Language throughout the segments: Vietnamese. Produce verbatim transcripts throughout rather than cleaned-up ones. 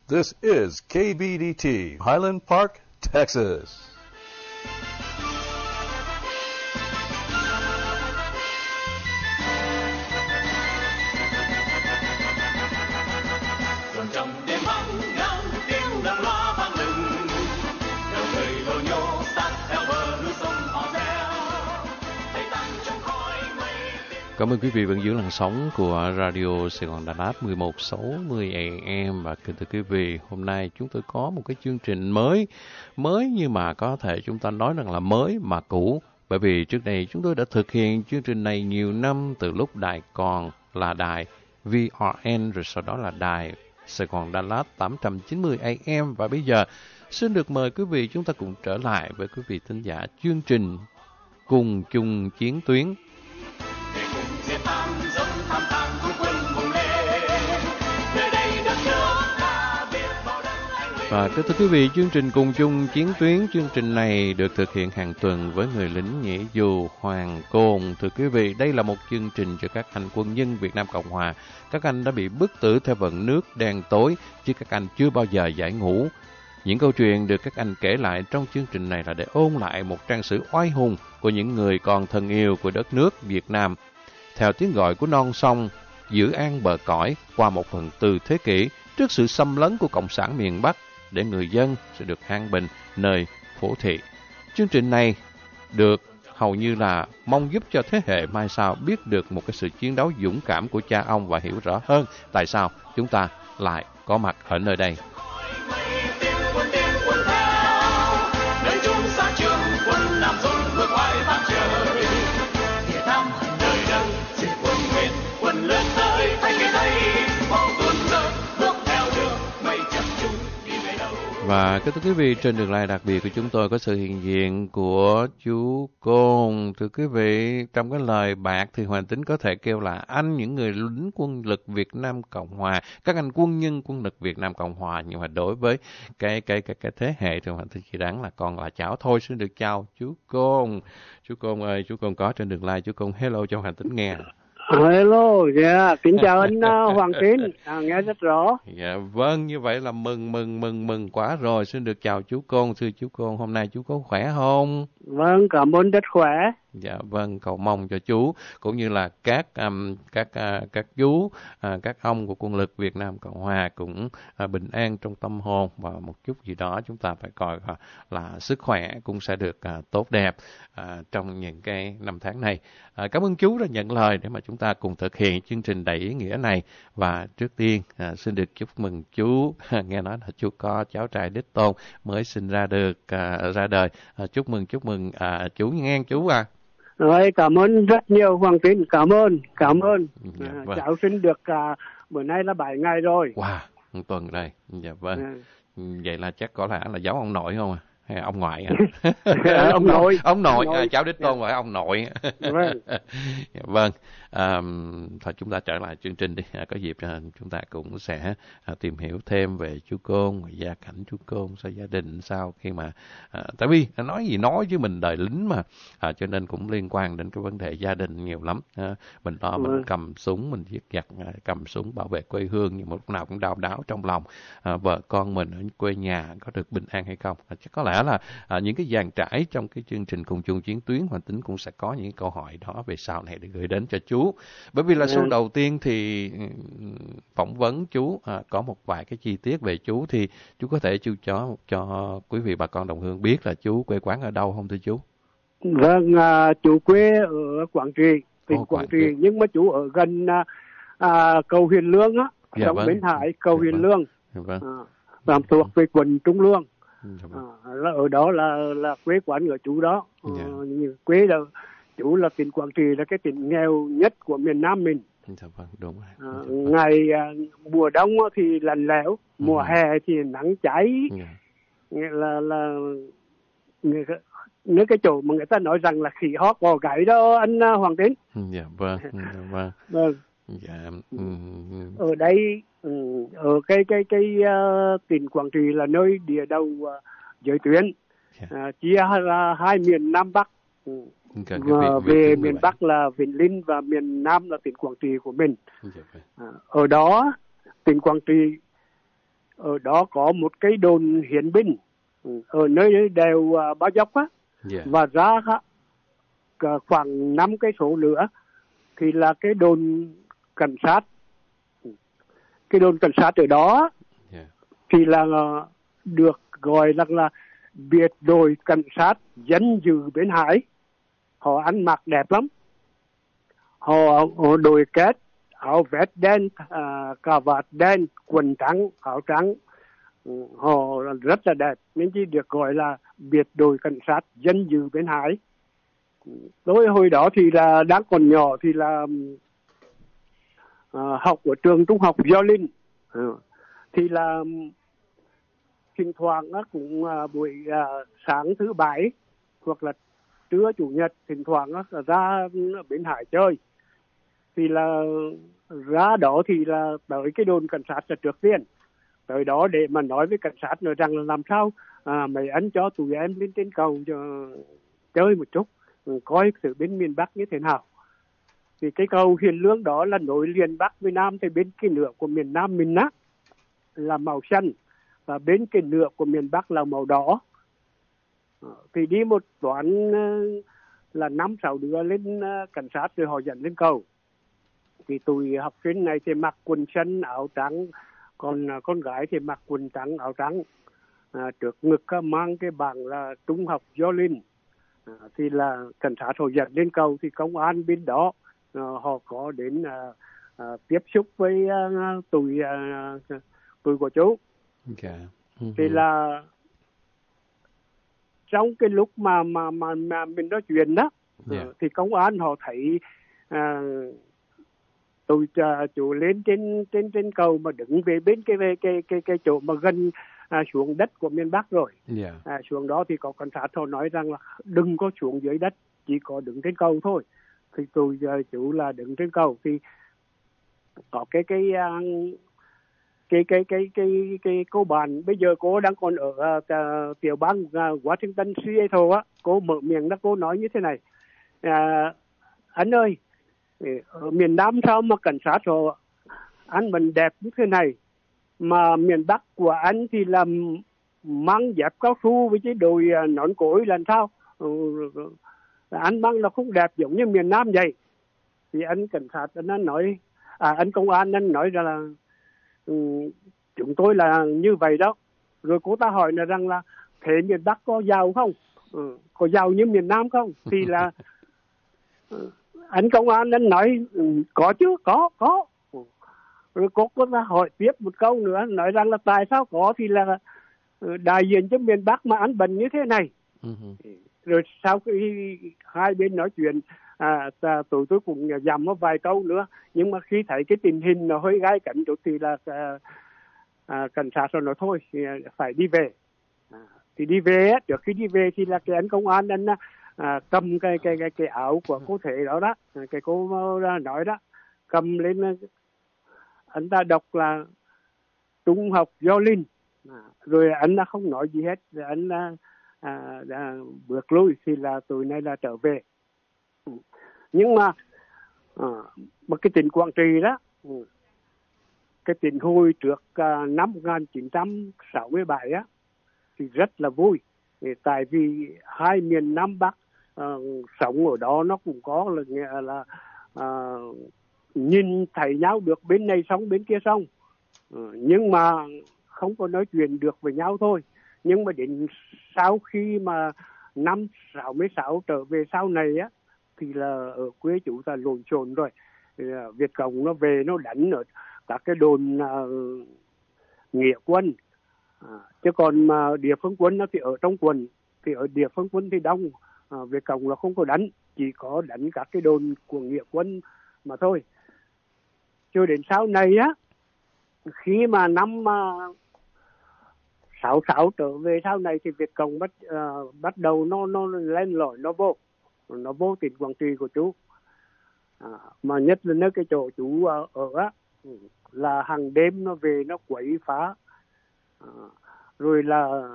This is K B D T, Highland Park, Texas. Cảm ơn quý vị vẫn giữ làn sóng của Radio Sài Gòn Đà Lạt mười một sáu mươi A M. Và kính thưa quý vị, hôm nay chúng tôi có một cái chương trình mới, mới nhưng mà có thể chúng ta nói rằng là mới mà cũ. Bởi vì trước đây chúng tôi đã thực hiện chương trình này nhiều năm, từ lúc đài còn là đài vê rờ en, rồi sau đó là đài Sài Gòn Đà Lạt tám trăm chín mươi A M. Và bây giờ xin được mời quý vị chúng ta cùng trở lại với quý vị thính giả chương trình Cùng chung chiến tuyến. Và kính thưa quý vị, chương trình Cùng chung chiến tuyến, chương trình này được thực hiện hàng tuần với người lính nghĩa dù Hoàng Côn. Thưa quý vị, đây là một chương trình cho các anh quân nhân Việt Nam Cộng Hòa. Các anh đã bị bức tử theo vận nước đen tối, chứ các anh chưa bao giờ giải ngũ. Những câu chuyện được các anh kể lại trong chương trình này là để ôn lại một trang sử oai hùng của những người còn thân yêu của đất nước Việt Nam. Theo tiếng gọi của non sông, giữ an bờ cõi qua một phần tư thế kỷ trước sự xâm lấn của Cộng sản miền Bắc, để người dân sẽ được an bình nơi phố thị. Chương trình này được hầu như là mong giúp cho thế hệ mai sau biết được một cái sự chiến đấu dũng cảm của cha ông và hiểu rõ hơn tại sao chúng ta lại có mặt ở nơi đây. Và kính thưa quý vị, trên đường live đặc biệt của chúng tôi có sự hiện diện của chú Côn. Thưa quý vị, trong cái lời bạc thì Hoàng Tính có thể kêu là anh những người lính quân lực Việt Nam Cộng Hòa, các anh quân nhân quân lực Việt Nam Cộng Hòa. Nhưng mà đối với cái cái cái cái thế hệ thì Hoàng Tính chỉ đáng là còn là cháu thôi. Xin được chào chú Côn. Chú Côn ơi, chú Côn có trên đường live, chú Côn hello cho Hoàng Tính nghe. Hello, yeah. Kính chào anh uh, Hoàng Tín, à, nghe rất rõ. Dạ, vâng, như vậy là mừng mừng mừng mừng quá rồi. Xin được chào chú Côn, thưa chú Côn, hôm nay chú có khỏe không? Vâng, cảm ơn, rất khỏe. Dạ vâng, cầu mong cho chú cũng như là các um, các uh, các chú, uh, các ông của quân lực Việt Nam Cộng Hòa cũng uh, bình an trong tâm hồn, và một chút gì đó chúng ta phải coi uh, là sức khỏe cũng sẽ được uh, tốt đẹp uh, trong những cái năm tháng này. Uh, cảm ơn chú đã nhận lời để mà chúng ta cùng thực hiện chương trình đầy ý nghĩa này. Và trước tiên uh, xin được chúc mừng chú. Nghe nói là chú có cháu trai đích tôn mới sinh ra được uh, ra đời. Uh, chúc mừng chúc mừng uh, chú nghe chú à. Rồi, cảm ơn rất nhiều Hoàng Tín, cảm ơn, cảm ơn. Dạ, à, vâng. Cháu sinh được à, bữa nay là bảy ngày rồi. Wow, một tuần đây. Dạ vâng. À. Vậy là chắc có lẽ là giấu ông nội không à? Hay ông ngoại à? ông nội. Ông nội, à, cháu đích tôn gọi yeah. ông nội. Vâng. Dạ, vâng. À, thôi chúng ta trở lại chương trình đi. À, có dịp à, chúng ta cũng sẽ à, tìm hiểu thêm về chú Côn, gia cảnh chú Côn, sao gia đình sao khi mà à, tại vì nói gì nói chứ mình đời lính mà, à, cho nên cũng liên quan đến cái vấn đề gia đình nhiều lắm. À, mình lo mình vâng. cầm súng, mình giết giặc, cầm súng bảo vệ quê hương, nhưng mà lúc nào cũng đau đáu trong lòng. À, vợ con mình ở quê nhà có được bình an hay không? À, chắc có lẽ là à, những cái dàn trải trong cái chương trình Cùng chung chiến tuyến, Hoàng Tính cũng sẽ có những câu hỏi đó về sau này để gửi đến cho chú. Bởi vì là số đầu tiên thì phỏng vấn chú à, có một vài cái chi tiết về chú, thì chú có thể chú cho cho quý vị bà con đồng hương biết là chú quê quán ở đâu không thưa chú? Vâng, à, chú quê ở Quảng Trị, tỉnh Quảng, Quảng Trị, nhưng mà chú ở gần à, à, cầu Hiền Lương á, dạ, trong vâng. Bến Hải, cầu dạ, Hiền vâng. Lương, dạ, vâng. à, làm thuộc về quận Trung Lương. Dạ, vâng. À, là ở đó là là quê quán của chú đó. dạ. À, quê là chú là tỉnh Quảng Trị, là cái tỉnh nghèo nhất của miền Nam mình. Dạ, vâng, đúng rồi. À, dạ, vâng. ngày à, mùa đông thì lạnh lẽo, mùa ừ. hè thì nắng cháy. dạ. Nghĩa là là người, những cái chỗ mà người ta nói rằng là khỉ hót bò gáy đó anh Hoàng Tín. Dạ vâng. dạ, vâng. Vâng. Dạ. ừ. Ở đây ở cái cái cái uh, tỉnh Quảng Trị là nơi địa đầu uh, giới tuyến, yeah. uh, chia ra hai miền Nam Bắc. Ừ. Và về miền Bắc là Vĩnh Linh và miền Nam là tỉnh Quảng Trị của mình. À, ở đó tỉnh Quảng Trị ở đó có một cái đồn hiến binh ở nơi đèo uh, Ba Dốc á, yeah. Và ra uh, khoảng năm cây số nữa thì là cái đồn cảnh sát, cái đồn cảnh sát ở đó, yeah. Thì là uh, được gọi là, là biệt đội cảnh sát dân giữ bến hải. Họ ăn mặc đẹp lắm, họ, họ đội kết, áo vest đen, à, cà vạt đen, quần trắng, áo trắng, họ rất là đẹp, nên chỉ được gọi là biệt đội cảnh sát dân giữ bến hải. Đối hồi đó thì là đang còn nhỏ thì là à, học ở trường trung học Gio Linh, à, thì là thỉnh thoảng á, cũng à, buổi à, sáng thứ bảy hoặc là trưa chủ nhật thỉnh thoảng á, ra bến hải chơi. Thì là ra đó thì là tới cái đồn cảnh sát là trước tiên, tới đó để mà nói với cảnh sát nói rằng là làm sao à, mấy anh cho tụi em lên trên cầu cho chơi một chút, coi sự bên miền Bắc như thế nào. Thì cái cầu Hiền Lương đó là nối liền Bắc với Nam, thì bên cái nửa của miền Nam mình á là màu xanh và bên cái nửa của miền Bắc là màu đỏ. Thì đi một đoạn là năm sáu đứa lên cảnh sát rồi họ dẫn lên cầu. Thì tụi học sinh này thì mặc quần xanh áo trắng, còn con gái thì mặc quần trắng áo trắng, à, trước ngực mang cái bảng là trung học Gio Linh. À, thì là cảnh sát họ dẫn lên cầu thì công an bên đó à, họ có đến à, à, tiếp xúc với à, tụi à, tụi của chú. Okay. Uh-huh. Thì là trong cái lúc mà mà mà, mà mình nói chuyện đó, yeah. uh, thì công an họ thấy à, tôi uh, chú lên trên trên trên cầu mà đứng về bên cái cái cái cái, cái chỗ mà gần à, xuống đất của miền Bắc rồi, yeah. à, xuống đó thì có cảnh sát họ nói rằng là đừng có xuống dưới đất, chỉ có đứng trên cầu thôi. Thì tôi uh, chú là đứng trên cầu thì có cái cái uh, cái cái cái cái cái cô bạn bây giờ cô đang còn ở uh, tiểu bang uh, Washington Seattle á, cô mở miệng đó, cô nói như thế này: à, anh ơi, ở miền Nam sao mà cảnh sát họ anh mình đẹp như thế này, mà miền Bắc của anh thì làm mang dép cao su với cái đôi uh, nón cối làm sao? Ừ, anh mang là không đẹp giống như miền Nam vậy. Thì anh cảnh sát anh nói, à, anh công an anh nói ra là ừ, chúng tôi là như vậy đó. Rồi cô ta hỏi là rằng là thế miền Bắc có giàu không? Ừ, có giàu như miền Nam không? Thì là ừ, anh công an anh nói ừ, có chứ, có, có. Rồi cô, cô ta hỏi tiếp một câu nữa, nói rằng là tại sao có, thì là ừ, đại diện cho miền Bắc mà anh bận như thế này. Uh-huh. Rồi sau khi hai bên nói chuyện, à, tụi tôi cũng dằm một vài câu nữa, nhưng mà khi thấy cái tình hình nó hơi gai cấn chút thì là à, à, cảnh sát rồi nói thôi thì phải đi về. À, thì đi về á, trước khi đi về thì là cái anh công an anh à, cầm cái cái cái cái áo của cô thể đó đó, cái cô nói đó, cầm lên, anh ta đọc là trung học Gio Linh, à, rồi anh đã không nói gì hết, rồi anh đã, à, đã bước lui thì là tụi này là trở về. Nhưng mà à, một cái tỉnh Quảng Trị đó, cái tỉnh hồi trước à, năm một nghìn chín trăm sáu mươi bảy á thì rất là vui, tại vì hai miền Nam Bắc à, sống ở đó nó cũng có là nghĩa là à, nhìn thấy nhau được, bên này sống bên kia sống, à, nhưng mà không có nói chuyện được với nhau thôi. Nhưng mà đến sau khi mà năm sáu mươi sáu trở về sau này á thì là ở quê chúng ta lộn xộn rồi. Việt Cộng nó về nó đánh ở các cái đồn uh, nghĩa quân, à, chứ còn mà địa phương quân nó thì ở trong quần, thì ở địa phương quân thì đông, à, Việt Cộng là không có đánh, chỉ có đánh các cái đồn của nghĩa quân mà thôi. Cho đến sau này á, khi mà năm uh, sáu sáu trở về sau này thì Việt Cộng bắt uh, bắt đầu nó nó lên lỏi, nó vô nó vô tỉnh Quảng Trị của chú, à, mà nhất là nơi cái chỗ chú uh, ở á là hàng đêm nó về nó quấy phá, à, rồi là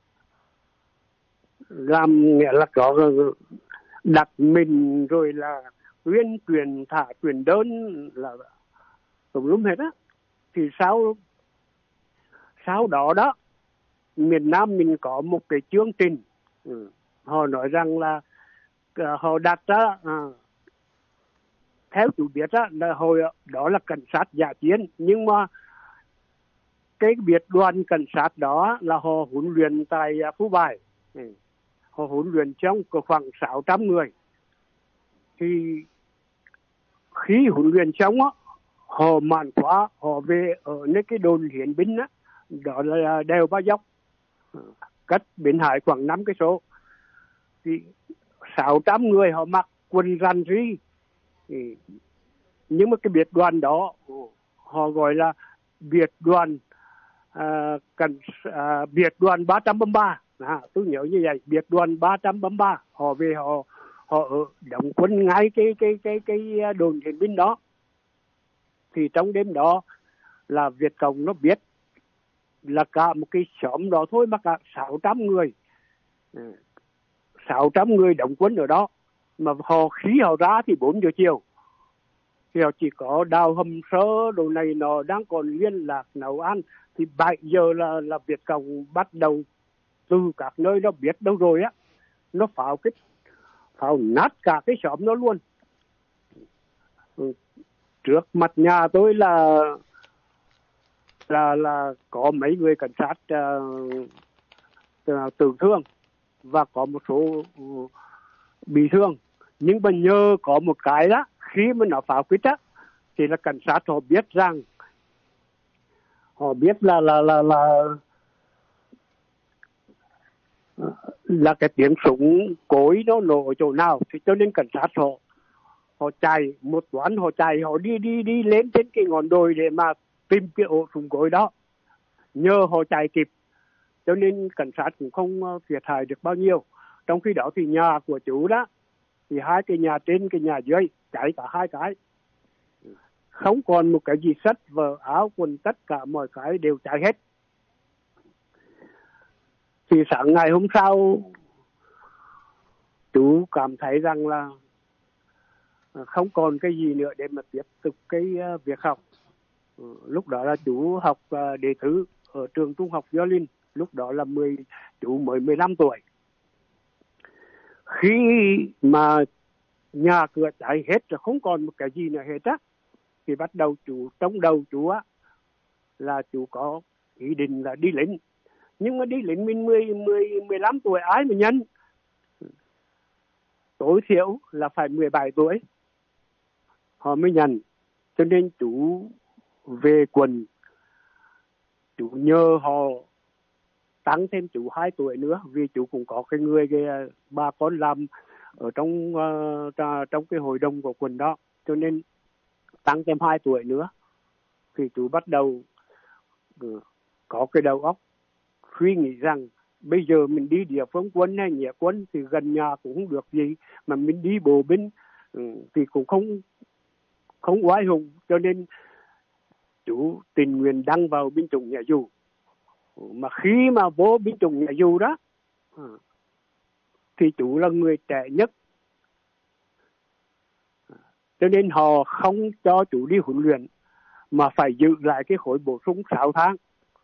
làm nghĩa là có đặt mình, rồi là tuyên truyền thả truyền đơn là tùm lum hết á. Thì sau sau đó đó miền Nam mình có một cái chương trình, ừ. họ nói rằng là uh, họ đặt ra uh, theo chủ biết đó, là hồi đó là cảnh sát giả chiến, nhưng mà cái biệt đoàn cảnh sát đó là họ huấn luyện tại Phú Bài, ừ. họ huấn luyện trong khoảng sáu trăm người. Thì khi huấn luyện xong á, họ mãn khóa, họ về ở nơi cái đồn hiến binh á, đó là đèo Ba Dốc, cách Bến Hải khoảng năm cây số. Thì sáu trăm người họ mặc quần rằn ri, thì nhưng mà cái biệt đoàn đó họ gọi là biệt đoàn à, cảnh à, biệt đoàn ba trăm ba mươi ba, à, tôi nhớ như vậy, biệt đoàn ba trăm ba mươi ba. Họ về họ họ ở đóng quân ngay cái cái cái cái đồn hiến binh đó. Thì trong đêm đó là Việt Cộng nó biết là cả một cái xóm đó thôi mà cả sáu trăm người, sáu trăm người đóng quân ở đó. Mà họ khi họ ra thì bốn giờ chiều, thì họ chỉ có đào hầm sơ đồ này nó đang còn liên lạc nấu ăn. Thì bảy giờ là là Việt Cộng bắt đầu từ các nơi nó biết đâu rồi á, nó pháo kích, pháo nát cả cái xóm nó luôn. Ừ. Trước mặt nhà tôi là là là có mấy người cảnh sát uh, tử thương và có một số uh, bị thương. Nhưng mà nhờ có một cái đó, khi mà nó pháo kích á, thì là cảnh sát họ biết rằng, họ biết là là là là là cái tiếng súng cối nó nổ ở chỗ nào. Thì cho nên cảnh sát họ họ chạy một toán, họ chạy họ đi đi đi lên trên cái ngọn đồi để mà tìm cái ổ súng cối đó. Nhờ họ chạy kịp cho nên cảnh sát cũng không thiệt hại được bao nhiêu. Trong khi đó thì nhà của chú đó, thì hai cái nhà trên cái nhà dưới cháy cả hai cái, không còn một cái gì sách vở áo quần, tất cả mọi cái đều cháy hết. Thì sáng ngày hôm sau chú cảm thấy rằng là không còn cái gì nữa để mà tiếp tục cái việc học. Lúc đó là chú học đệ tứ ở trường trung học violin, lúc đó là mười chú mới mười lăm tuổi. Khi mà nhà cửa cháy hết rồi, không còn một cái gì nữa hết á, thì bắt đầu chú, trong đầu chú á, là chú có ý định là đi lính. Nhưng mà đi lính mình mười, mười, mười lăm tuổi ai mà nhân, tối thiểu là phải mười bảy tuổi họ mới nhận. Cho nên chú về quần, chú nhờ họ tăng thêm chú hai tuổi nữa, vì chú cũng có cái người cái bà con làm ở trong uh, trong cái hội đồng của quần đó, cho nên tăng thêm hai tuổi nữa. Thì chú bắt đầu uh, có cái đầu óc suy nghĩ rằng bây giờ mình đi địa phương quân hay nghĩa quân thì gần nhà cũng không được gì, mà mình đi bộ binh uh, thì cũng không không oai hùng. Cho nên chú tình nguyện đăng vào binh chủng nhà dù. Mà khi mà vô binh chủng nhà dù đó, thì chú là người trẻ nhất, cho nên họ không cho chú đi huấn luyện, mà phải giữ lại cái khối bổ sung sáu tháng.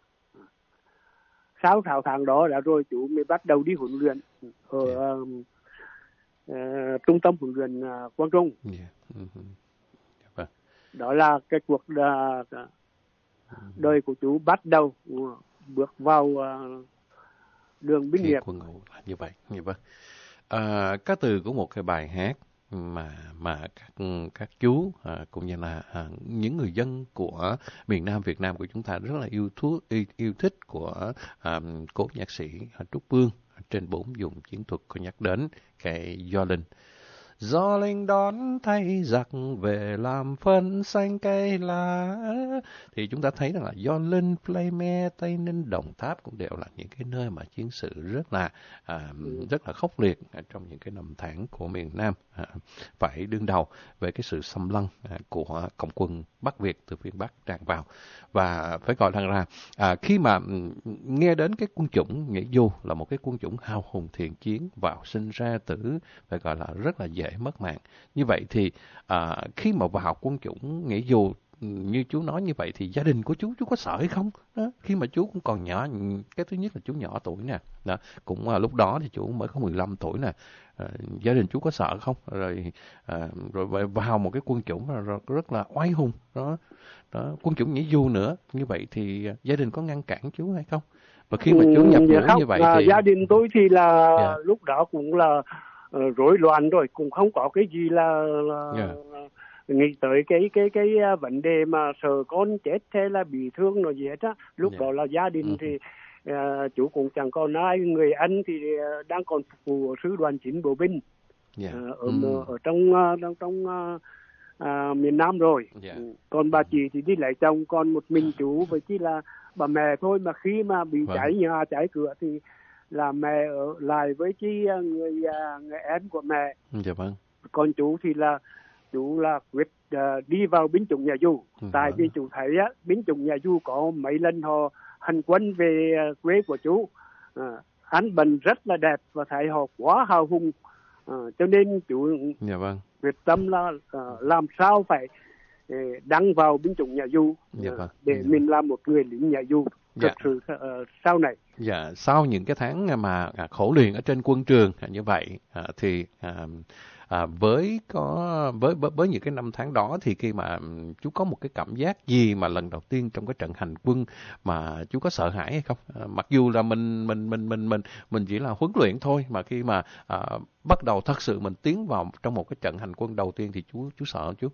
Sáu sáu tháng đó là rồi chú mới bắt đầu đi huấn luyện ở yeah. uh, uh, trung tâm huấn luyện uh, Quang Trung. Yeah. Mm-hmm. Yeah. Đó là cái cuộc uh, đời của chú bắt đầu uh, bước vào uh, đường binh nghiệp. Quân ngũ như vậy, như vậy. À, các từ của một cái bài hát mà mà các các chú à, cũng như là à, những người dân của miền Nam Việt Nam của chúng ta rất là yêu thuốc yêu, yêu thích của à, cố nhạc sĩ Trúc Vương trên bốn vùng chiến thuật có nhắc đến cái violin. Gió lên đón thay giặc về làm phân xanh cây lá. Thì chúng ta thấy rằng là Gio Linh, Pleimer, Tây Ninh, Đồng Tháp cũng đều là những cái nơi mà chiến sự rất là à, rất là khốc liệt trong những cái năm tháng của miền Nam, à, phải đương đầu với cái sự xâm lăng à, của cộng quân Bắc Việt từ phía Bắc tràn vào. Và phải gọi rằng là à, khi mà nghe đến cái quân chủng Nghĩa Du là một cái quân chủng hào hùng thiện chiến, vào sinh ra tử, phải gọi là rất là dễ mất mạng. Như vậy thì à, khi mà vào quân chủng Nghĩa Du như chú nói như vậy thì gia đình của chú chú có sợ hay không đó? Khi mà chú cũng còn nhỏ, cái thứ nhất là chú nhỏ tuổi nè, đó, cũng à, lúc đó thì chú mới có mười lăm tuổi nè, à, gia đình chú có sợ không? Rồi à, rồi vào một cái quân chủng rất, rất là oai hùng đó, đó, quân chủng nhảy dù nữa, như vậy thì gia đình có ngăn cản chú hay không? Và khi mà chú nhập ngũ ừ, như vậy à, thì gia đình tôi thì là yeah. lúc đó cũng là uh, rối loạn rồi, cũng không có cái gì là, là yeah. nghĩ tới cái cái cái vấn đề mà sợ con chết hay là bị thương rồi gì hết á. Lúc yeah. đó là gia đình uh-huh. thì uh, chú cũng chẳng còn ai, người anh thì uh, đang còn phục vụ ở sư đoàn chín bộ binh yeah. uh, ở, mm. ở trong uh, trong trong uh, uh, miền Nam rồi. Yeah. Còn bà chị thì đi lấy chồng, còn một mình chú với chỉ là bà mẹ thôi. Mà khi mà bị vâng. cháy nhà cháy cửa thì là mẹ ở lại với chi người người em của mẹ. Dạ vâng. Còn chú thì là chú là quyết uh, đi vào binh chủng nhà Du. Ừ, tại vì chú thấy á, binh chủng nhà Du có mấy lần họ hành quân về uh, quê của chú, uh, ánh bình rất là đẹp và thấy họ quá hào hùng, uh, cho nên chú dạ vâng. quyết tâm là uh, làm sao phải uh, đăng vào binh chủng nhà Du uh, dạ vâng. để dạ. mình làm một người lính nhà Du thật dạ. sự uh, sau này. Dạ, sau những cái tháng mà khổ luyện ở trên quân trường như vậy thì à, với có với, với với những cái năm tháng đó thì khi mà chú có một cái cảm giác gì mà lần đầu tiên trong cái trận hành quân mà chú có sợ hãi hay không? À, mặc dù là mình mình mình mình mình mình chỉ là huấn luyện thôi, mà khi mà à, bắt đầu thật sự mình tiến vào trong một cái trận hành quân đầu tiên thì chú chú sợ không chú?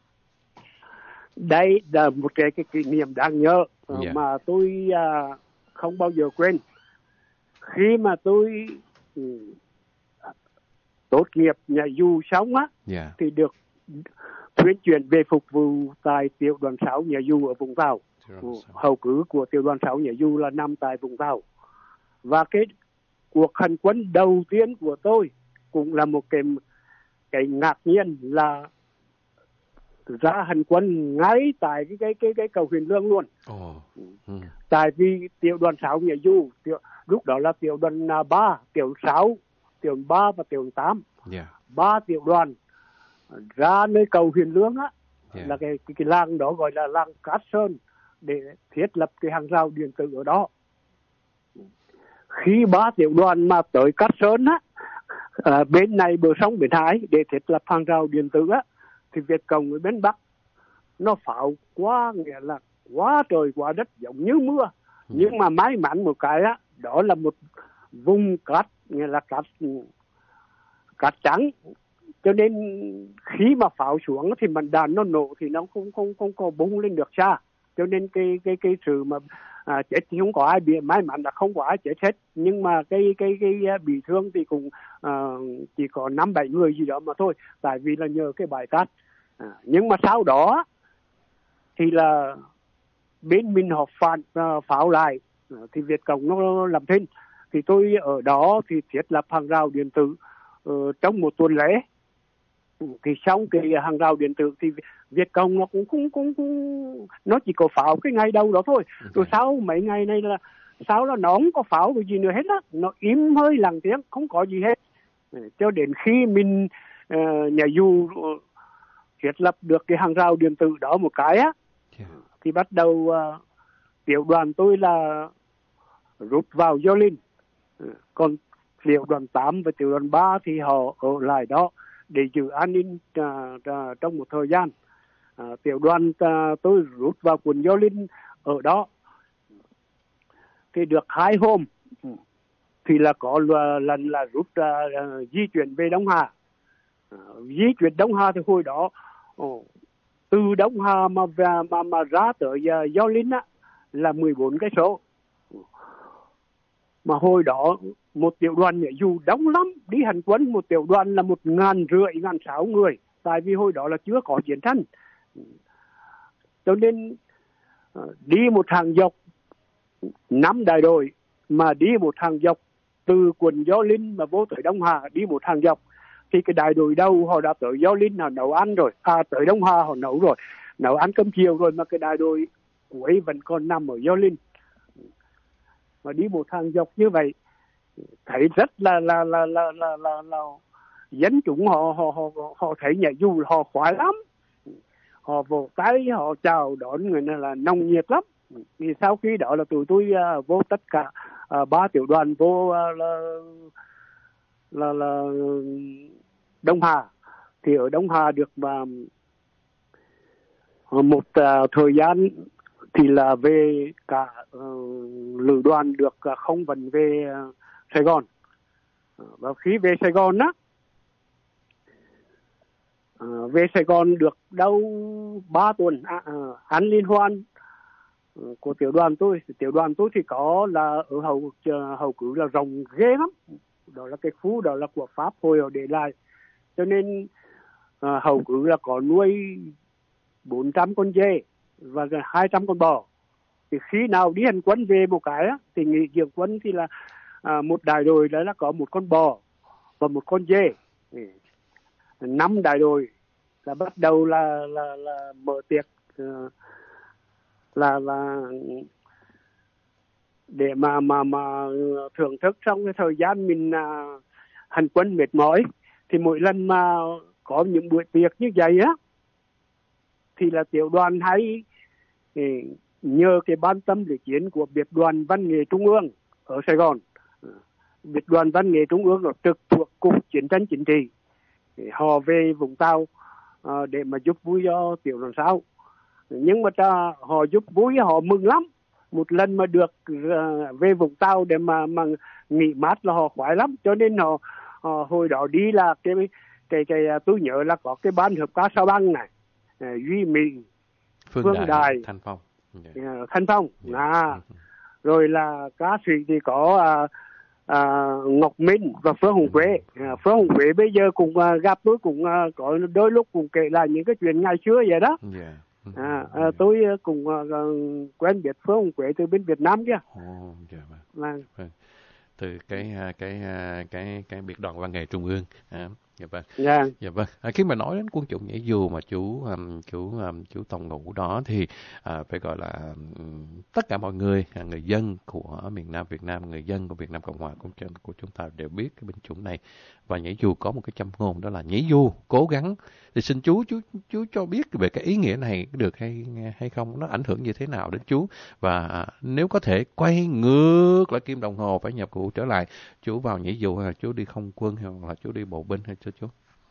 Đây là một cái, cái kỷ niệm đáng nhớ yeah. mà tôi uh, không bao giờ quên. Khi mà tôi um, tốt nghiệp nhà Du xong á, yeah. thì được tuyên chuyển về phục vụ tại tiểu đoàn sáu nhà Du ở Vũng Tàu. Hậu cứ của tiểu đoàn sáu nhà Du là nằm tại Vũng Tàu. Và cái cuộc hành quân đầu tiên của tôi cũng là một cái cái ngạc nhiên là ra hành quân ngay tại cái cái cái cái cầu Huyền Lương luôn. Oh. Ừ. Tại vì tiểu đoàn sáu nhà Du tiểu, lúc đó là tiểu đoàn ba, tiểu sáu, tiểu ba và tiểu tám. Yeah. Ba tiểu đoàn ra nơi cầu Huyền Lương á, yeah. là cái, cái cái làng đó gọi là làng Cát Sơn, để thiết lập cái hàng rào điện tử ở đó. Khi ba tiểu đoàn mà tới Cát Sơn á, à, bên này bờ sông Bến Hải để thiết lập hàng rào điện tử á, thì Việt Cộng ở bên Bắc nó pháo quá, nghĩa là quá trời quá đất giống như mưa. Ừ. Nhưng mà may mắn một cái á, đó là một vùng cát, nghĩa là cát cát trắng, cho nên khi mà pháo xuống thì màn đạn nó nổ thì nó không không không có bung lên được xa, cho nên cái cái cái sự mà à, chết thì không có ai bị, may mắn là không có ai chết hết, nhưng mà cái cái cái bị thương thì cũng à, chỉ có năm bảy người gì đó mà thôi, tại vì là nhờ cái bãi cát. À, nhưng mà sau đó thì là bên mình họ phản uh, pháo lại, uh, thì Việt Cộng nó làm thinh, thì tôi ở đó thì thiết lập hàng rào điện tử uh, trong một tuần lễ. Uh, thì xong cái hàng rào điện tử thì Việt Cộng nó cũng cũng cũng, cũng nó chỉ có pháo cái ngày đầu đó thôi. Okay. Rồi sau mấy ngày này là sau là nó không có pháo cái gì nữa hết á, nó im hơi lặng tiếng, không có gì hết. Uh, cho đến khi mình uh, nhà Du uh, thiết lập được cái hàng rào điện tử đó một cái á, yeah. thì bắt đầu uh, tiểu đoàn tôi là rút vào Gio Linh, uh, còn tiểu đoàn tám và tiểu đoàn ba thì họ ở lại đó để giữ an ninh uh, uh, trong một thời gian. Uh, tiểu đoàn uh, tôi rút vào quận Gio Linh ở đó thì được hai hôm, uh, thì là có lần là rút uh, uh, di chuyển về Đông Hà. Uh, di chuyển Đông Hà thì hồi đó oh, từ Đông Hà mà mà mà ra tới uh, Gio Linh á là mười bốn cây số. Mà hồi đó một tiểu đoàn nhảy dù đông lắm, đi hành quân một tiểu đoàn là một ngàn rưỡi, ngàn sáu người, tại vì hồi đó là chưa có chiến tranh, cho nên uh, đi một hàng dọc năm đại đội, mà đi một hàng dọc từ quận Gio Linh mà vô tới Đông Hà, đi một hàng dọc thì cái đại đội đầu họ đã tới Gio Linh họ nấu ăn rồi, à tới Đông Hà họ nấu rồi, nấu ăn cơm chiều rồi, mà cái đại đội cuối vẫn còn nằm ở Gio Linh. Mà đi một hàng dọc như vậy thấy rất là là là là là là, là dân chúng họ họ họ họ thấy nhảy dù họ khoái lắm, họ vỗ tay, họ chào đón người này là nồng nhiệt lắm. Thì sau khi đó là tụi tôi uh, vô tất cả uh, ba tiểu đoàn vô uh, là, là là Đông Hà. Thì ở Đông Hà được uh, một uh, thời gian thì là về cả uh, lữ đoàn được uh, không vận về uh, Sài Gòn. Uh, và khi về Sài Gòn á, uh, về Sài Gòn được đâu ba tuần à, uh, ăn liên hoan uh, của tiểu đoàn tôi. Tiểu đoàn tôi thì có là ở hậu uh, hậu cứ là rộng ghê lắm. Đó là cái khu đó là của Pháp hồi họ để lại. Cho nên uh, hậu cứ là có nuôi bốn trăm con dê và hai trăm con bò. Thì khi nào đi hành quân về một cái á, thì nghỉ dưỡng quân thì là à, một đại đội đó là có một con bò và một con dê. Năm đại đội là bắt đầu là là là mở tiệc uh, là là để mà mà mà thưởng thức trong cái thời gian mình uh, hành quân mệt mỏi. Thì mỗi lần mà có những buổi tiệc như vậy á, thì là tiểu đoàn hay nhờ cái ban tâm lý chiến của biệt đoàn văn nghệ trung ương ở Sài Gòn. Biệt đoàn văn nghệ trung ương là trực thuộc cục chiến tranh chính trị, họ về Vũng Tàu để mà giúp vui cho tiểu đoàn sáu. Nhưng mà ta, họ giúp vui, họ mừng lắm. Một lần mà được về Vũng Tàu để mà mà nghỉ mát là họ khoái lắm. Cho nên họ, họ hồi đó đi là cái cái cái tôi nhớ là có cái ban hợp ca Sao Băng này, Duy Mỹ, Phương, Phương Đại, Đài, Thanh Phong, yeah. Thanh Phong, yeah. à. Rồi là ca sĩ thì có à, à, Ngọc Minh và Phương Hồng Quế. À, Phương Hồng Quế bây giờ cũng à, gặp tôi cũng à, có đôi lúc cũng kể lại những cái chuyện ngày xưa vậy đó. Yeah. À, à, tôi cũng à, quen biết Phương Hồng Quế từ bên Việt Nam kia. Oh, yeah, vâng. Vâng. Từ cái cái cái cái biệt đoàn văn nghệ trung ương. À. Dạ vâng. Yeah. Dạ vâng. À, khi mà nói đến quân chủng nhảy dù mà chú um, chú um, chú Tòng Ngũ đó thì à, phải gọi là um, tất cả mọi người, à, người dân của miền Nam Việt Nam, người dân của Việt Nam Cộng Hòa của, của chúng ta đều biết cái binh chủng này. Và nhảy dù có một cái châm ngôn đó là nhảy dù cố gắng. Thì xin chú chú chú cho biết về cái ý nghĩa này được hay hay không, nó ảnh hưởng như thế nào đến chú, và à, nếu có thể quay ngược lại kim đồng hồ phải nhập ngũ trở lại, chú vào nhảy dù hay là chú đi không quân hay là chú đi bộ binh hay chưa chú?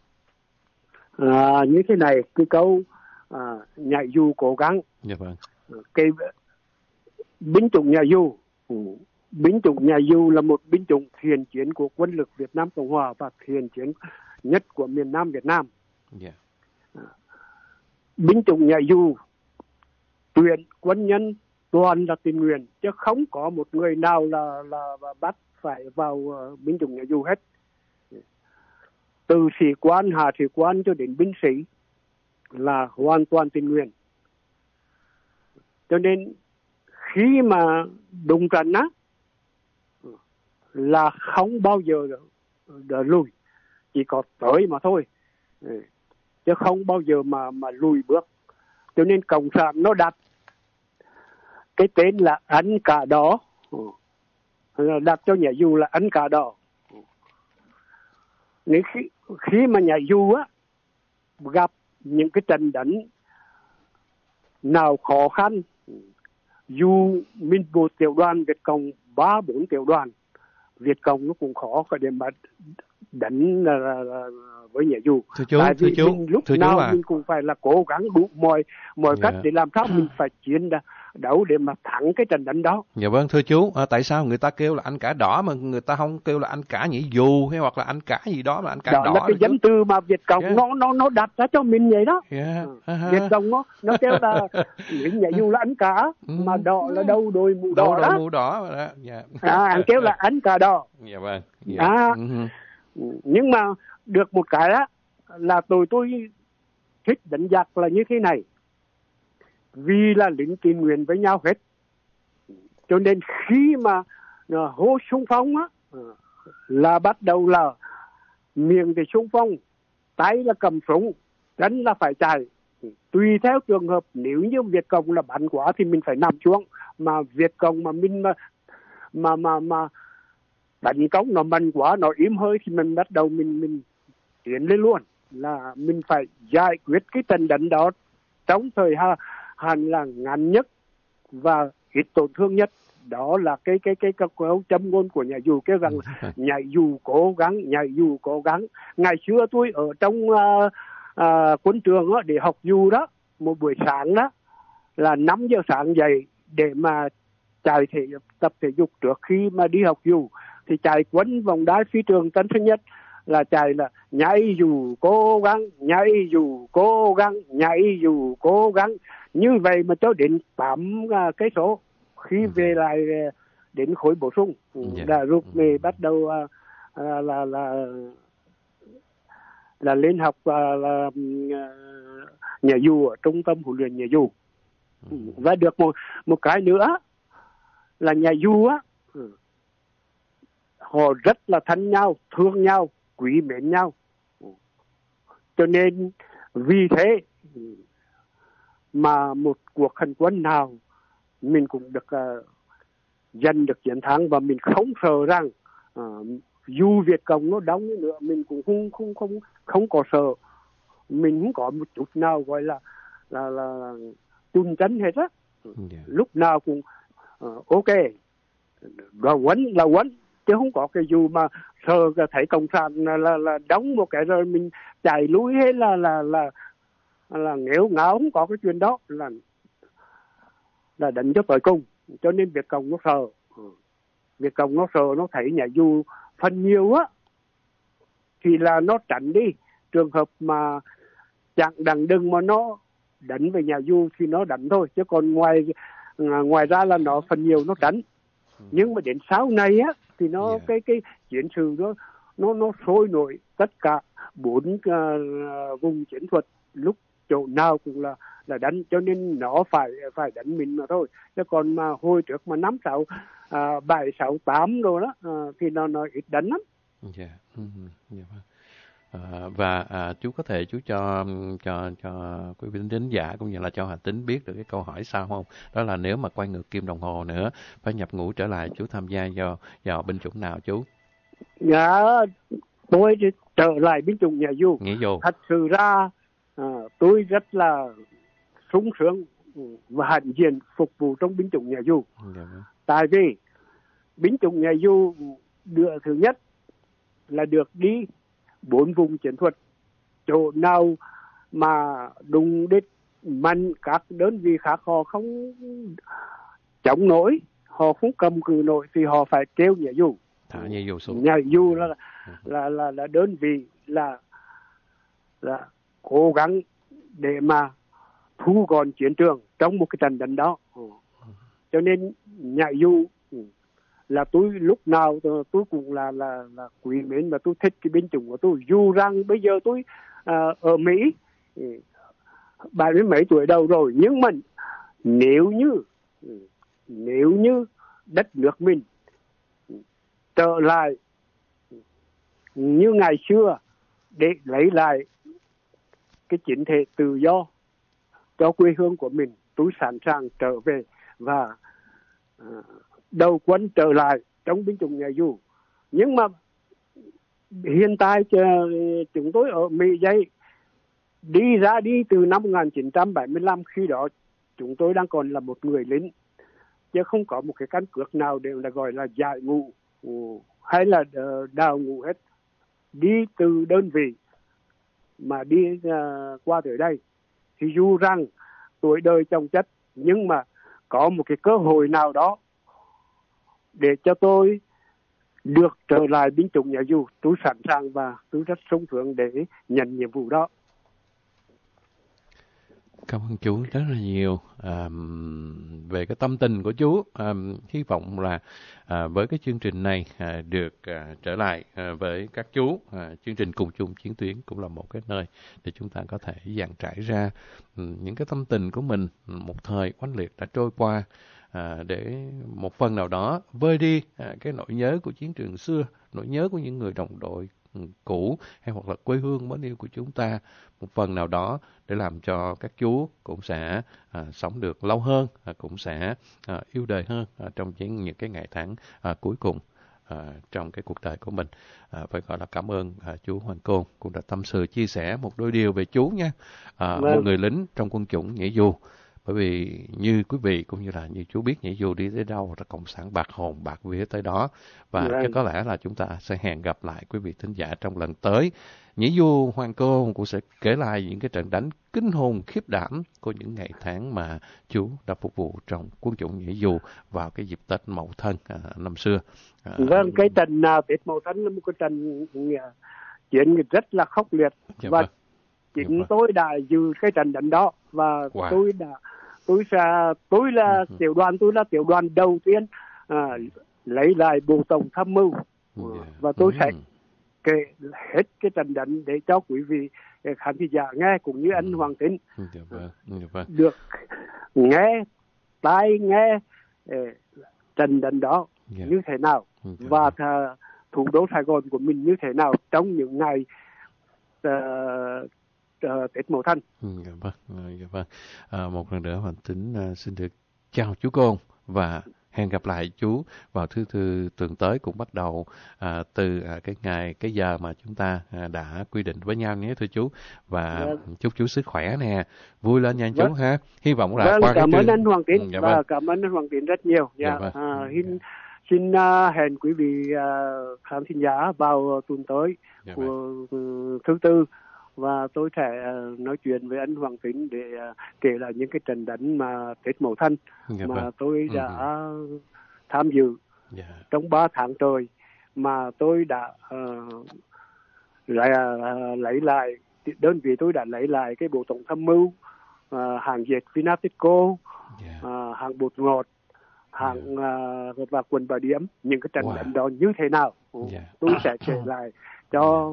À, như thế này, cái câu à, nhảy dù cố gắng. Dạ vâng. Cái binh chủng nhảy dù, binh chủng nhảy dù là một binh chủng thiện chiến của quân lực Việt Nam Cộng Hòa và thiện chiến nhất của miền Nam Việt Nam. Yeah. À, binh chủng nhảy dù tuyển quân nhân toàn là tình nguyện, chứ không có một người nào là là, là bắt phải vào uh, binh chủng nhảy dù hết. Từ sĩ quan, hạ sĩ quan cho đến binh sĩ là hoàn toàn tình nguyện. Cho nên khi mà đụng trận á là không bao giờ đỡ lùi, chỉ có tới mà thôi, chứ không bao giờ mà mà lùi bước. Cho nên cộng sản nó đặt cái tên là Anh Cả Đỏ, đặt cho nhảy dù là Anh Cả Đỏ. Nếu khi, khi mà nhảy dù á gặp những cái trận đánh nào khó khăn, dù mình một tiểu đoàn Việt Cộng ba bốn tiểu đoàn Việt Cộng nó cũng khó có để mà đánh là, là, là, với nhảy dù. Thưa chú, tại vì thưa chú, mình lúc thưa nào chú à. mình cũng phải là cố gắng đủ mọi mọi dạ. cách để làm sao mình phải chiến đấu để mà thắng cái trận đánh đó. Dạ vâng, thưa chú, à, tại sao người ta kêu là Anh Cả Đỏ mà người ta không kêu là Anh Cả Nhảy Dù hay hoặc là Anh Cả gì đó mà Anh Cả đó Đỏ? Đó là cái danh từ mà Việt Cộng yeah. nó nó nó đặt ra cho mình vậy đó. Yeah. Uh, Việt Cộng nó nó kêu là những nhảy dù là Anh Cả, mà đỏ là đâu đôi mũ đỏ, đôi đó. mũ đỏ đó. Yeah. À, anh kêu là Anh Cả Đỏ. Dạ vâng. Yeah. À, uh-huh. Nhưng mà được một cái á là tụi tôi thích đánh giặc là như thế này, vì là lính tình nguyện với nhau hết, cho nên khi mà uh, hô xung phong á uh, là bắt đầu là miệng thì xung phong, tay là cầm súng, chân là phải chạy. Tùy theo trường hợp, nếu như Việt Cộng là bắn quá thì mình phải nằm xuống, mà Việt Cộng mà mình mà mà mà, mà đánh công nó mạnh quá, nó im hơi thì mình bắt đầu mình mình tiến lên luôn, là mình phải giải quyết cái trận đánh đó trong thời hạn là ngắn nhất và ít tổn thương nhất. Đó là cái cái cái cái câu châm ngôn của nhà dù, kêu rằng nhảy dù cố gắng, nhảy dù cố gắng. Ngày xưa tôi ở trong uh, uh, quân trường đó, để học dù đó, một buổi sáng đó là năm giờ sáng dậy để mà chạy thể tập thể dục trước khi mà đi học dù, thì chạy quấn vòng đai phi trường Tân Sơn Nhất là chạy là nhảy dù cố gắng, nhảy dù cố gắng, nhảy dù cố gắng, như vậy mà cho đến tám uh, cây số. Khi về lại đến khối bổ sung yeah. là rút về bắt đầu uh, là, là là là lên học uh, là uh, nhà dù ở trung tâm huấn luyện nhà dù. Ừ. Và được một một cái nữa là nhà dù á, họ rất là thân nhau, thương nhau, quý mến nhau. Cho nên vì thế mà một cuộc hành quân nào mình cũng được uh, giành được chiến thắng, và mình không sợ rằng uh, dù Việt Cộng nó đóng nữa mình cũng không không không không có sợ, mình không có một chút nào gọi là là là chùn chấn hết á. Yeah. Lúc nào cũng uh, ok, là quấn là quấn, chứ không có cái dù mà sợ thấy cộng sản là, là là đóng một cái rồi mình chạy lui hay là là là là nghèo ngáo, không có cái chuyện đó, là là đánh cho tới cùng. Cho nên Việt Cộng nó sợ, Việt Cộng nó sợ, nó thấy nhà dù phần nhiều á thì là nó tránh đi trường hợp mà chặn đằng đừng mà nó đánh về nhà dù thì nó đánh thôi, chứ còn ngoài ngoài ra là nó phần nhiều nó tránh. Nhưng mà đến sau này á thì nó yeah. cái cái chiến sự nó nó nó sôi nổi, tất cả bốn uh, vùng chiến thuật lúc chỗ nào cũng là là đánh, cho nên nó phải phải đánh mình mà thôi. Chứ còn mà hồi trước mà năm sáu à, bảy sáu tám rồi đó à, thì nó nó ít đánh lắm. Yeah. Mm-hmm. Yeah. À, và à, chú có thể chú cho cho cho quý vị thính giả cũng như là cho Hà Tín biết được cái câu hỏi sau không? Đó là nếu mà quay ngược kim đồng hồ nữa, phải nhập ngũ trở lại, chú tham gia vào vào binh chủng nào chú? Dạ, tôi trở lại binh chủng nhà dù. Nghĩa vụ. Thật sự ra à, tôi rất là sung sướng và hạnh diện phục vụ trong binh chủng nhà dù. Yeah. Tại vì binh chủng nhà dù được thứ nhất là được đi bốn vùng chiến thuật, chỗ nào mà đụng đích mạnh các đơn vị khác họ không chống nổi, họ không cầm cự nổi thì họ phải kêu nhà dù. Thả nhà dù xuống. Nhà dù là là là là đơn vị là là cố gắng để mà thu gọn chiến trường trong một cái trận đánh đó. Cho nên nhà dù là tôi lúc nào tôi cũng là là là quý mến và tôi thích cái binh chủng của tôi. Dù rằng bây giờ tôi à, ở Mỹ bảy mươi mấy tuổi đầu rồi, nhưng mà nếu như nếu như đất nước mình trở lại như ngày xưa để lấy lại cái chính thể tự do cho quê hương của mình, tôi sẵn sàng trở về và à, đầu quân trở lại trong binh chủng nhà dù. Nhưng mà hiện tại chúng tôi ở Mỹ dây đi ra đi từ năm một nghìn chín trăm bảy mươi lăm, khi đó chúng tôi đang còn là một người lính, chứ không có một cái căn cước nào để là gọi là giải ngũ hay là đào ngũ hết. Đi từ đơn vị mà đi uh, qua tới đây thì dù rằng tuổi đời chồng chất, nhưng mà có một cái cơ hội nào đó để cho tôi được trở lại binh chủng nhà dù, tôi sẵn sàng và tôi rất sung sướng để nhận nhiệm vụ đó. Cảm ơn chú rất là nhiều à, về cái tâm tình của chú. À, hy vọng là à, với cái chương trình này à, được à, trở lại à, với các chú. À, chương trình Cùng Chung Chiến Tuyến cũng là một cái nơi để chúng ta có thể dàn trải ra um, những cái tâm tình của mình. Một thời oanh liệt đã trôi qua, à, để một phần nào đó vơi đi à, cái nỗi nhớ của chiến trường xưa, nỗi nhớ của những người đồng đội cũ hay hoặc là quê hương mến yêu của chúng ta, một phần nào đó để làm cho các chú cũng sẽ à, sống được lâu hơn, à, cũng sẽ à, yêu đời hơn à, trong những, những cái ngày tháng à, cuối cùng. à, trong cái cuộc đời của mình. À, phải gọi là cảm ơn à, chú Hoàng Côn cũng đã tâm sự chia sẻ một đôi điều về chú nha. À, một người lính trong quân chủng nhảy dù. Bởi vì như quý vị cũng như là như chú biết, nhảy dù đi tới đâu là cộng sản bạc hồn bạc vía tới đó. Và chắc có lẽ là chúng ta sẽ hẹn gặp lại quý vị thính giả trong lần tới. Nhảy dù Hoàng Côn cũng sẽ kể lại những cái trận đánh kinh hồn khiếp đảm của những ngày tháng mà chú đã phục vụ trong quân chủng nhảy dù vào cái dịp Tết Mậu Thân à, năm xưa. À, vâng, cái trận uh, Tết Mậu Thân là một cái trận uh, chiến rất là khốc liệt. Dạ và vâng. chính dạ tôi vâng. đã dự cái trận đánh đó và wow. tôi đã tôi sẽ tôi là uh-huh. tiểu đoàn tôi là tiểu đoàn đầu tiên à, lấy lại bộ tổng tham mưu yeah. và tôi uh-huh. sẽ kể hết cái trận đánh để cho quý vị khán giả nghe cũng như anh Hoàng Tín yeah, vâng. Yeah, vâng. được nghe tai nghe trận đánh đó yeah. như thế nào yeah, và vâng. thủ đô Sài Gòn của mình như thế nào trong những ngày uh, uh, Tết Mậu Thân. Dạ vâng, dạ vâng. À, một lần nữa Hoàng Tín uh, xin được chào chú Côn và hẹn gặp lại chú vào thứ tư tuần tới, cũng bắt đầu à, từ à, cái ngày cái giờ mà chúng ta à, đã quy định với nhau nhé thưa chú. Và vâng. chúc chú sức khỏe nè, vui lên nha vâng. chú ha. Hy vọng là vâng, qua cảm cái ơn chương... anh Hoàng Tín ừ, dạ và vâng. cảm ơn anh Hoàng Tín rất nhiều. Dạ, dạ vâng. à, xin xin uh, hẹn quý vị uh, khán thính giả vào tuần tới dạ của vâng. thứ tư. Và tôi sẽ uh, nói chuyện với anh Hoàng Tín để uh, kể lại những cái trận đánh mà Tết Mậu Thân dạ mà vâng. tôi đã uh-huh. tham dự yeah. trong ba tháng trời mà tôi đã uh, lại, uh, lấy lại đơn vị tôi đã lấy lại cái bộ tổng tham mưu uh, hàng dệt Vinatico yeah. uh, hàng bột ngọt hàng yeah. uh, và quần bà điểm những cái trận wow. đánh đó như thế nào yeah. tôi sẽ kể lại cho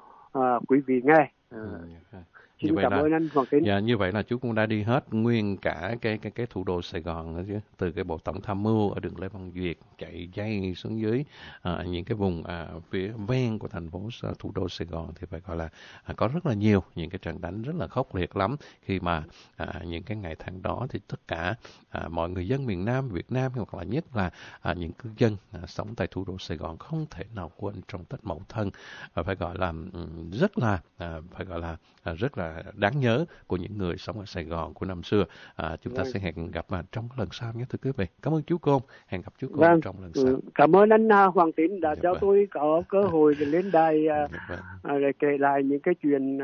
uh, quý vị nghe. Uh, yeah. Xin cảm ơn anh Hoàng Tín. Dạ, như vậy là chú cũng đã đi hết nguyên cả cái cái cái thủ đô Sài Gòn nữa chứ, từ cái bộ tổng tham mưu ở đường Lê Văn Duyệt chạy dây xuống dưới à, những cái vùng à, phía ven của thành phố thủ đô Sài Gòn thì phải gọi là à, có rất là nhiều những cái trận đánh rất là khốc liệt lắm. Khi mà à, những cái ngày tháng đó thì tất cả à, mọi người dân miền Nam Việt Nam hoặc là nhất là à, những cư dân à, sống tại thủ đô Sài Gòn không thể nào quên trong Tết Mậu Thân, và phải gọi là rất là à, phải gọi là à, rất là đáng nhớ của những người sống ở Sài Gòn của năm xưa. À, chúng ta vâng. sẽ hẹn gặp mà trong lần sau nhé thưa quý vị. Cảm ơn chú Côn, hẹn gặp chú Côn vâng. trong lần sau. Cảm ơn anh Hoàng Tín đã dạ cho vâng. tôi có cơ hội để lên đài dạ vâng. để kể lại những cái chuyện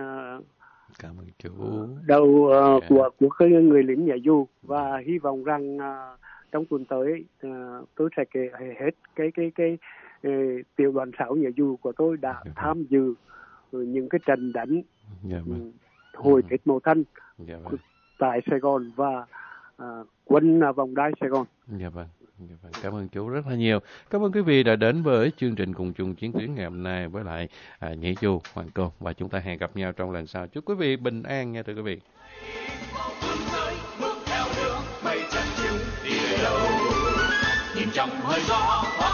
cảm ơn chú đầu uh, dạ. của của cái người lính nhảy dù, và dạ. hy vọng rằng uh, trong tuần tới uh, tôi sẽ kể hết cái cái cái, cái uh, tiểu đoàn sáu nhảy dù của tôi đã dạ tham dự những cái trận đánh dạ vâng. hồi Tết Mậu Thân dạ vâng. tại Sài Gòn và uh, quân uh, vòng đai Sài Gòn. Dạ vâng. Dạ vâng. Cảm ơn chú rất là nhiều. Cảm ơn quý vị đã đến với chương trình Cùng Chung Chiến Tuyến ngày hôm nay với lại à, nhảy dù Hoàng Côn, và chúng ta hẹn gặp nhau trong lần sau. Chúc quý vị bình an nha thưa quý vị. Nhìn trong hơi gió